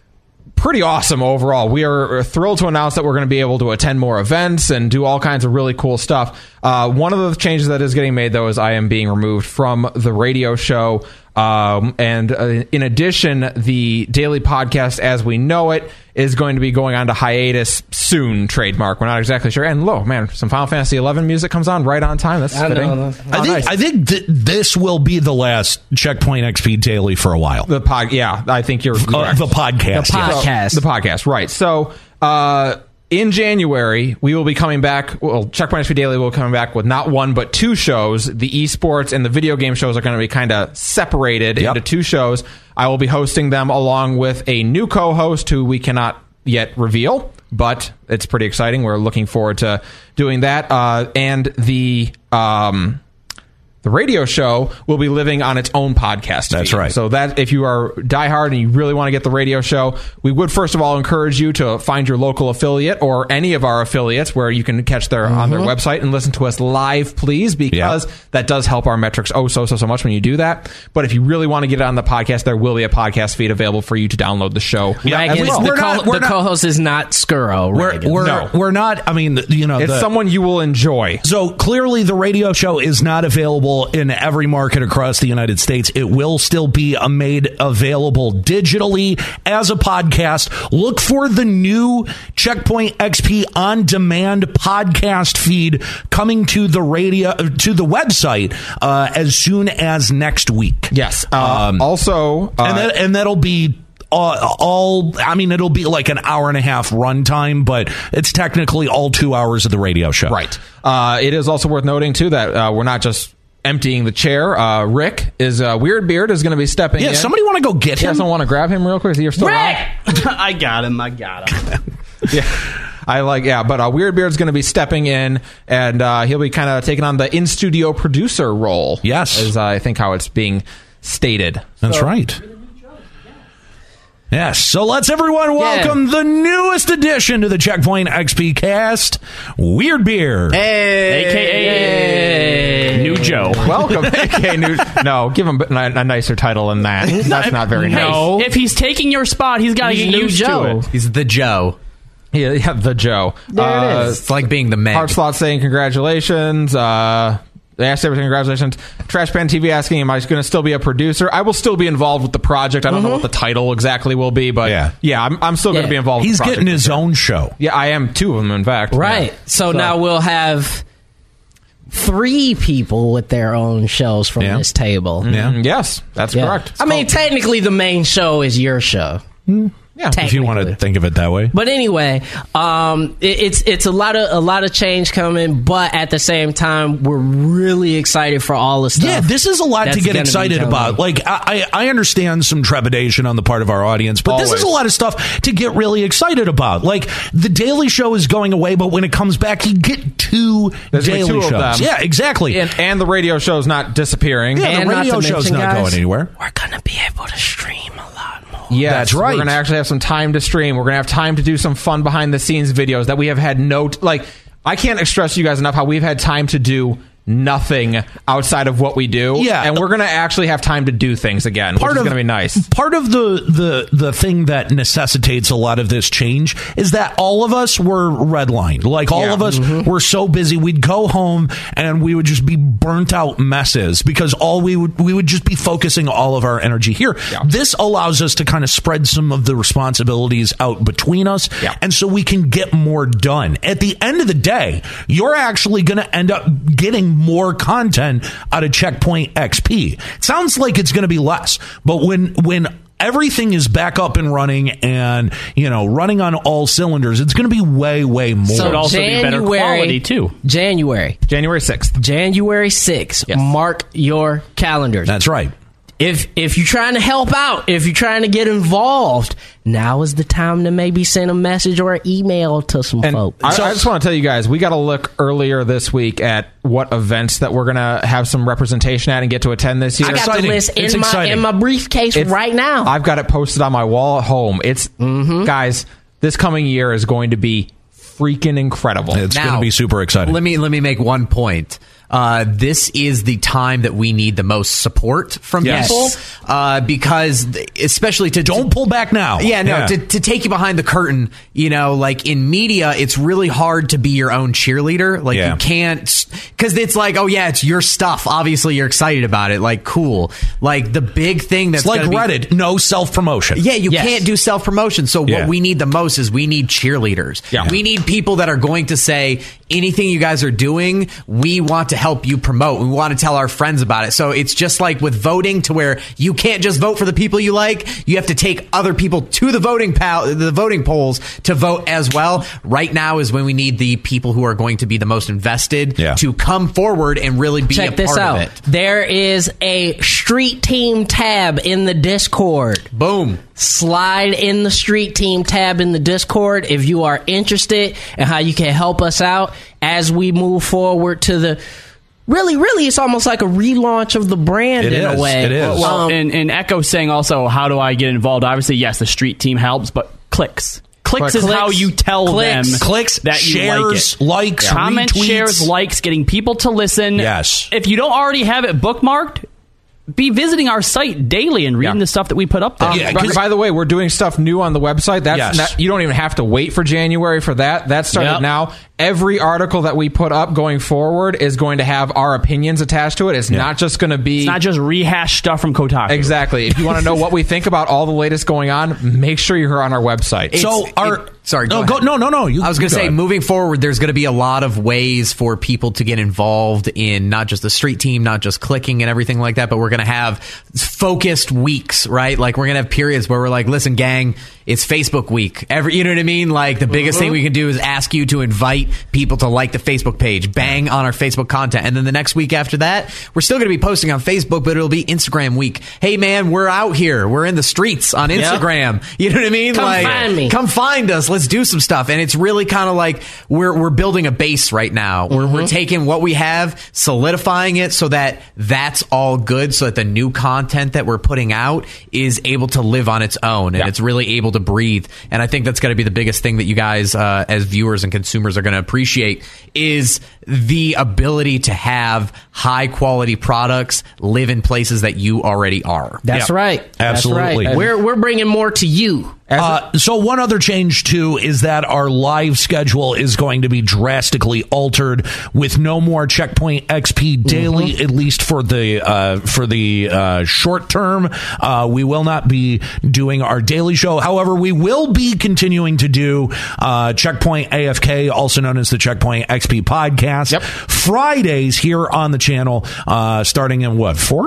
pretty awesome overall. We are thrilled to announce that we're going to be able to attend more events and do all kinds of really cool stuff. Uh, one of the changes that is getting made, though, is I am being removed from the radio show. Um, and uh, in addition, the daily podcast as we know it is going to be going on to hiatus soon, trademark. We're not exactly sure. And look, man, some Final Fantasy eleven music comes on right on time. That's I know, fitting. no. I Oh, think nice. I think th- this will be the last Checkpoint X P Daily for a while. The pod, yeah, I think you're Uh, correct. the podcast. The yes. podcast. The podcast, right. So, uh, in January, we will be coming back. Well, Checkpoint X P Daily will be coming back with not one, but two shows. The esports and the video game shows are going to be kind of separated Yep. into two shows. I will be hosting them along with a new co-host who we cannot yet reveal, but it's pretty exciting. We're looking forward to doing that. Uh, and the... Um, The radio show will be living on its own podcast That's feed. right. So that if you are diehard and you really want to get the radio show, we would first of all encourage you to find your local affiliate or any of our affiliates where you can catch their on their website and listen to us live, please, because Yeah. that does help our metrics oh so so so much when you do that. But if you really want to get it on the podcast, there will be a podcast feed available for you to download the show. Yeah, as Reagan, well. the, We're co- not- we're the not- co-host is not Skuro. We're Reagan. we're, No. we're not. I mean, you know, It's the, someone you will enjoy. So clearly, the radio show is not available in every market across the United States. It will still be uh, made available digitally as a podcast. Look for the new Checkpoint X P on demand podcast feed coming to the radio to the website uh, as soon as next week. Yes. Uh, Um, also, uh, and that, and that'll be. Uh, all I mean, it'll be like an hour and a half runtime, but it's technically all two hours of the radio show. Right. Uh, it is also worth noting, too, that uh, we're not just emptying the chair. Uh, Rick is uh, Weird Beard is going to be stepping Yeah, in. somebody want to go get You him? guys don't want to grab him real quick? You're still Rick! around? I got him. I got him. Yeah. I like, yeah, but uh, Weird Beard's going to be stepping in, and uh, he'll be kind of taking on the in-studio producer role. Yes. Is, uh, I think, how it's being stated. That's So- right. Yes, so let's everyone welcome the newest addition to the Checkpoint X P cast, Weird Beard. Hey. A K A New Joe. Welcome, A K A New. No, give him a, a nicer title than that. That's not very nice. No. If he's taking your spot, he's got to He's get New used Joe. to it. He's the Joe. Yeah, yeah, the Joe. There it Uh, is. It's like being the Meg. Hard Slot saying congratulations. Uh, they asked everything, congratulations. Trashpan T V asking, am I going to still be a producer? I will still be involved with the project. I don't know what the title exactly will be, but Yeah. yeah, I'm, I'm still going to Yeah. be involved He's with the project. getting his own show. Yeah, I am two of them, in fact. Right. Yeah. So, now we'll have three people with their own shows from Yeah. this table. Yeah. Mm, yes, that's Yeah. correct. I mean, technically, the main show is your show. Yeah, Yeah, if you want to think of it that way. But anyway, um, it, it's it's a lot of a lot of change coming, but at the same time, we're really excited for all the stuff. Yeah, this is a lot to that's get gonna be excited coming. about. Like, I, I understand some trepidation on the part of our audience, but this Always. is a lot of stuff to get really excited about. Like, the Daily Show is going away, but when it comes back, you get two There's gonna be Daily two of shows. them. Yeah, exactly. And, and the radio show's not disappearing. yeah, And the not radio to show's mention, not guys, going anywhere. We're gonna be able to stream a lot more. Yes, That's right. We're going to actually have some time to stream. We're going to have time to do some fun behind the scenes videos that we have had no t- like. I can't stress to you guys enough how we've had time to do nothing outside of what we do. Yeah. and we're going to actually have time to do things again, which is going to be nice. Part of the, the the thing that necessitates a lot of this change is that all of us were redlined. Like, all Yeah. of us were so busy, we'd go home and we would just be burnt out messes because all we would we would just be focusing all of our energy here. Yeah. This allows us to kind of spread some of the responsibilities out between us, Yeah. and so we can get more done. At the end of the day, you're actually going to end up getting more content out of Checkpoint X P. It sounds like it's going to be less, but when when everything is back up and running and, you know, running on all cylinders, it's going to be way, way more. So- It'd also be better January, quality, too. January, January sixth. January sixth. Yes. Mark your calendars. That's right. If if you're trying to help out, if you're trying to get involved, now is the time to maybe send a message or an email to some And folks. I, I just want to tell you guys, we got to look earlier this week at what events that we're going to have some representation at and get to attend this year. I got exciting. the list It's in my exciting. in my briefcase It's- right now. I've got it posted on my wall at home. It's guys, this coming year is going to be freaking incredible. It's Now, going to be super exciting. Let me let me make one point. Uh, this is the time that we need the most support from Yes. people, uh, because th- especially to Don't pull back now. Yeah, no, To, to take you behind the curtain, you know, like in media, it's really hard to be your own cheerleader. Like, Yeah. you can't, because it's like, oh, yeah, it's your stuff. Obviously, you're excited about it. Like, cool. Like, the big thing that's It's like gonna be- Reddit, no self-promotion. Yeah, you Yes. can't do self-promotion. So Yeah. what we need the most is we need cheerleaders. Yeah. We need people that are going to say, anything you guys are doing, we want to help you promote. We want to tell our friends about it. So it's just like with voting, to where you can't just vote for the people you like. You have to take other people to the voting pal- the voting polls to vote as well. Right now is when we need the people who are going to be the most invested Yeah. to come forward and really be Check a this part out. of it. There is a street team tab in the Discord. Boom. Slide in the street team tab in the Discord if you are interested in how you can help us out as we move forward to the. Really, really, it's almost like a relaunch of the brand It in is. a way. It is. Well, Um, and, and Echo saying also, how do I get involved? Obviously, yes, the street team helps, but clicks. Clicks is Clicks. how you tell Clicks. them Clicks, that you shares, like it. likes, Comment, retweets. shares, likes, getting people to listen. Yes. If you don't already have it bookmarked, be visiting our site daily and reading Yeah. the stuff that we put up there. Um, Yeah, by- 'cause- by the way, we're doing stuff new on the website. That's Yes. not, you don't even have to wait for January for that. That started Yep. now. Every article that we put up going forward is going to have our opinions attached to it. It's not just going to be It's not just rehash stuff from Kotaku. exactly. If you want to know what we think about all the latest going on, make sure you're on our website. So It's- our it- sorry, no, go ahead. no, no, no. You, I was you going to go say, ahead. moving forward, there's going to be a lot of ways for people to get involved in not just the street team, not just clicking and everything like that, but we're going to have focused weeks, right? Like, we're going to have periods where we're like, listen, gang, it's Facebook week. Every, you know what I mean? Like, the biggest thing we can do is ask you to invite people to like the Facebook page, bang on our Facebook content. And then the next week after that, we're still going to be posting on Facebook, but it'll be Instagram week. Hey, man, we're out here. We're in the streets on Instagram. You know what I mean? Come like, find me. Come find us. Let's do some stuff. And it's really kind of like we're we're building a base right now. We're we're taking what we have, solidifying it so that that's all good, so that the new content that we're putting out is able to live on its own and Yeah. it's really able to breathe. And I think that's going to be the biggest thing that you guys, uh, as viewers and consumers, are going to appreciate, is the ability to have high quality products live in places that you already are. That's Yeah. right. Absolutely. That's right. We're we're bringing more to you. Uh, so one other change too is that our live schedule is going to be drastically altered, with no more Checkpoint X P daily, Mm-hmm. at least for the uh, for the uh, short term. Uh, we will not be doing our daily show. However, we will be continuing to do uh, Checkpoint A F K, also known as the Checkpoint X P podcast, Yep. Fridays here on the channel, uh, starting in what, four?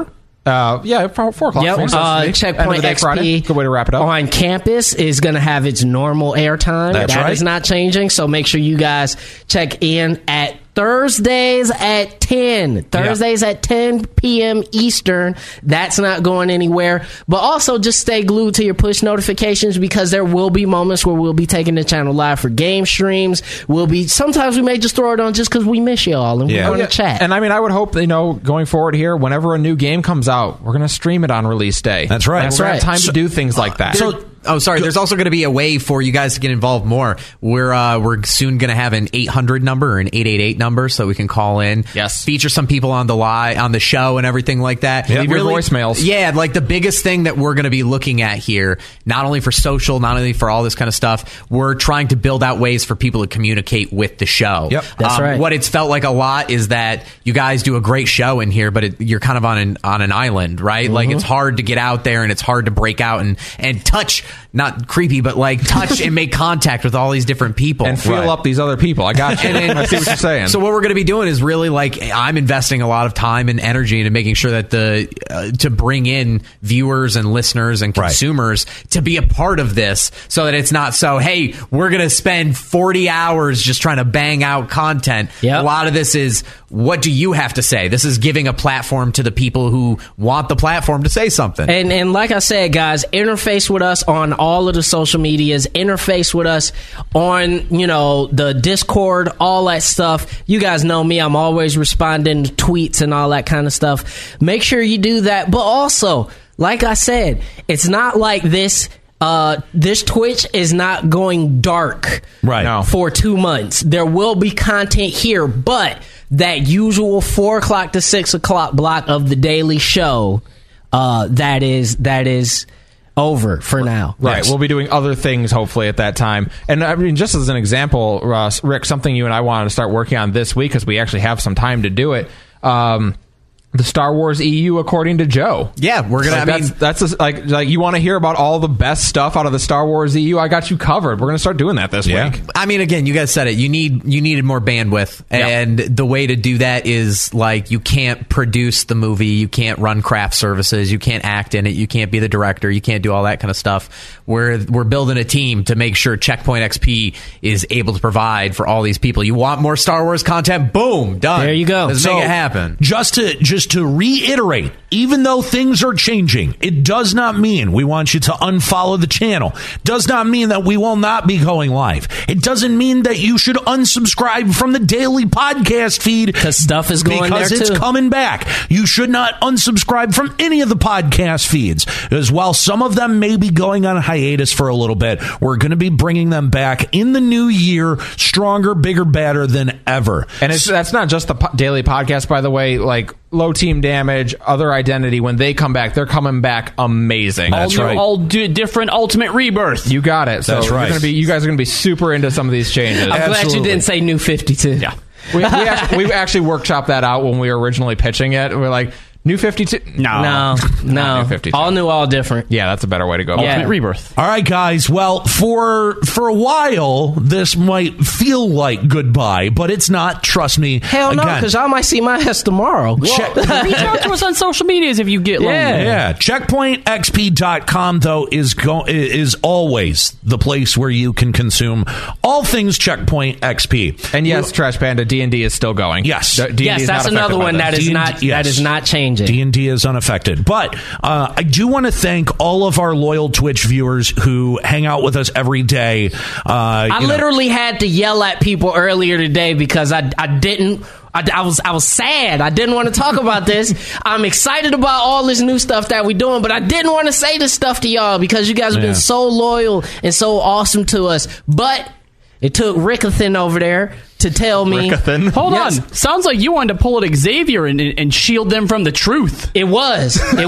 Uh, yeah, four, four o'clock. Yep. Four, so Uh, it's End of Checkpoint the day X Friday. P Good way to wrap it up. on campus is going to have its normal airtime. That's That right. is not changing. So make sure you guys check in at Thursdays at ten. Thursdays at ten p.m. Eastern. That's not going anywhere. But also just stay glued to your push notifications because there will be moments where we'll be taking the channel live for game streams. We'll be sometimes we may just throw it on just because we miss y'all and Yeah. we want to chat. And I mean, I would hope, you know, going forward here, whenever a new game comes out, we're going to stream it on release day. That's right. And we're going to have time to do things like that. So, oh, sorry. There's also going to be a way for you guys to get involved more. We're uh, we're soon going to have an eight hundred number or an eight eight eight number, so we can call in. Yes. Feature some people on the live on the show and everything like that. Leave your voicemails. Yeah, like the biggest thing that we're going to be looking at here, not only for social, not only for all this kind of stuff, we're trying to build out ways for people to communicate with the show. Yep. That's right. What it's felt like a lot is that you guys do a great show in here, but it, you're kind of on an on an island, right? Like it's hard to get out there and it's hard to break out and and touch, not creepy, but like touch and make contact with all these different people and feel Right. up these other people. I got you. And then- I see what you're saying. So what we're going to be doing is really like I'm investing a lot of time and energy into making sure that the uh, to bring in viewers and listeners and Right. consumers to be a part of this, so that it's not so hey we're going to spend forty hours just trying to bang out content. Yep. A lot of this is what do you have to say? This is giving a platform to the people who want the platform to say something. And and like I said, guys, interface with us on all of the social medias. Interface with us on, you know, the Discord, all that stuff. You guys know me. I'm always responding to tweets and all that kind of stuff. Make sure you do that. But also, like I said, it's not like this. Uh, this Twitch is not going dark Right. No. for two months. There will be content here, but that usual four o'clock to six o'clock block of the daily show, uh, that is that is over for now. Right. Yes. We'll be doing other things hopefully at that time. And I mean, just as an example, Russ, Rick, something you and I wanted to start working on this week because we actually have some time to do it. Um, the Star Wars E U according to Joe. Yeah, we're gonna. Like, I mean, that's that's a, like like you want to hear about all the best stuff out of the Star Wars E U. I got you covered. We're gonna start doing that this Yeah. week. I mean, again, you guys said it. You need you needed more bandwidth, and the way to do that is like you can't produce the movie, you can't run craft services, you can't act in it, you can't be the director, you can't do all that kind of stuff. We're we're building a team to make sure Checkpoint X P is able to provide for all these people. You want more Star Wars content? Boom, done. There you go. Let's So, make it happen. Just to just to reiterate, even though things are changing, it does not mean we want you to unfollow the channel. Does not mean that we will not be going live. It doesn't mean that you should unsubscribe from the daily podcast feed Because stuff is going because there it's too. coming back. You should not unsubscribe from any of the podcast feeds, as while some of them may be going on hiatus for a little bit, we're going to be bringing them back in the new year, stronger, bigger, better than ever. And it's, that's not just the po- daily podcast, by the way. Like Low Team Damage, Other Identity, when they come back, they're coming back amazing. That's all new, right. all d- different Ultimate Rebirth. You got it. So That's you're right. gonna be, you guys are going to be super into some of these changes. I'm glad you Absolutely. didn't say New fifty-two. Yeah. We, we, actually, we actually workshopped that out when we were originally pitching it. We we're like, New fifty-two? No. No, Not no. New fifty-two. All new, all different. Yeah, that's a better way to go. Yeah. Ultimate Rebirth. All right, guys. Well, for for a while, this might feel like goodbye, but it's not. Trust me. Hell no, Again, because y'all might see my ass tomorrow. check- Reach out to us on social medias if you get lonely. Yeah. Yeah, checkpoint x p dot com though is go is always the place where you can consume all things Checkpoint X P. And yes, Trash Panda, D and D is still going. Yes. D and D Yes, is that's not another affected by one this. that is D and D not yes. that is not changing. D and D is unaffected. But uh, I do want to thank all of our loyal Twitch viewers who hang out with us every day. Uh, I you know- literally had to yell at people earlier today because I I didn't. I, I was I was sad. I didn't want to talk about this. I'm excited about all this new stuff that we're doing, but I didn't want to say this stuff to y'all because you guys have Yeah. been so loyal and so awesome to us. But it took Rickathan over there to tell me. Rickathan? Hold Yes. on. Sounds like you wanted to pull at Xavier and, and shield them from the truth. It was. It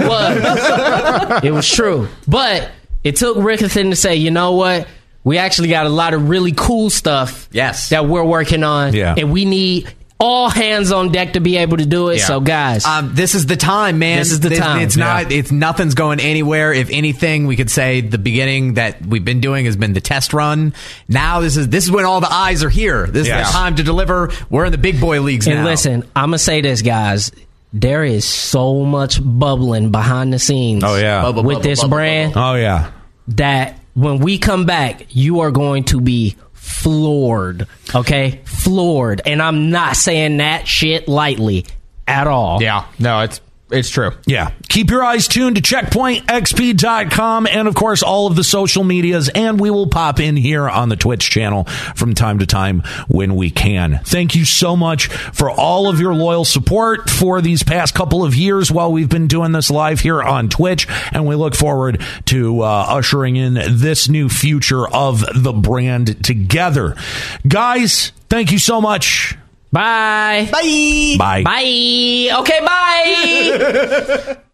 was. It was true. But it took Rickathan to say, you know what? We actually got a lot of really cool stuff Yes. that we're working on. Yeah. And we need all hands on deck to be able to do it. Yeah. So, guys. Um, this is the time, man. This is the It's- time. It's Yeah. not. It's nothing's going anywhere. If anything, we could say the beginning that we've been doing has been the test run. Now this is this is when all the eyes are here. This Yes. is the time to deliver. We're in the big boy leagues and now. listen, I'm going to say this, guys. there is so much bubbling behind the scenes. Oh, yeah. Bubble, with bubble, this bubble, brand. bubble. Oh, yeah. That when we come back, you are going to be floored. Okay? Floored. And I'm not saying that shit lightly at all. Yeah, no, it's it's true. Yeah. Keep your eyes tuned to checkpoint x p dot com and, of course, all of the social medias. And we will pop in here on the Twitch channel from time to time when we can. Thank you so much for all of your loyal support for these past couple of years while we've been doing this live here on Twitch. And we look forward to uh, ushering in this new future of the brand together. Guys, thank you so much. Bye. Bye. Bye. Bye. Okay, bye.